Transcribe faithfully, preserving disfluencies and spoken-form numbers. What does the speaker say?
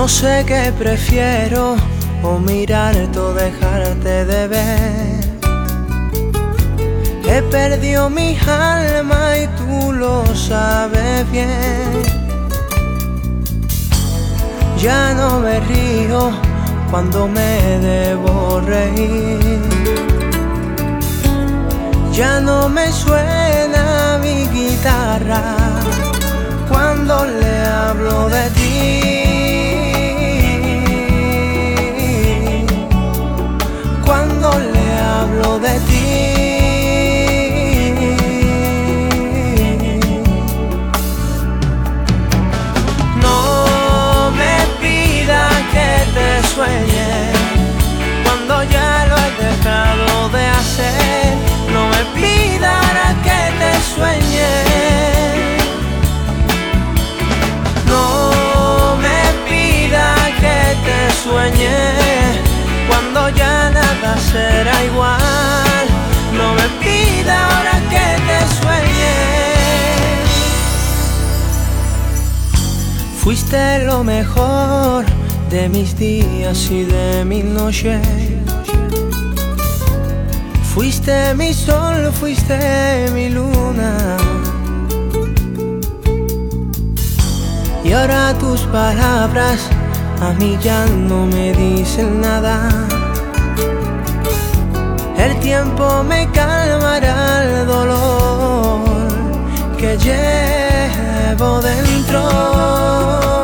No sé qué prefiero, o mirarte o dejarte de ver. He perdido mi alma y tú lo sabes bien. Ya no me río cuando me debo reír. Ya no me suena mi guitarra cuando le hablo de ti. Cuando le hablo de ti. No me pidas que te sueñe cuando ya lo he dejado de hacer. No me pidas que te sueñe. No me pidas que te sueñe cuando ya nada será igual. No me pidas ahora que te sueñe. Fuiste lo mejor de mis días y de mis noches. Fuiste mi sol, fuiste mi luna. Y ahora tus palabras a mí ya no me dicen nada. El tiempo me calmará el dolor que llevo dentro.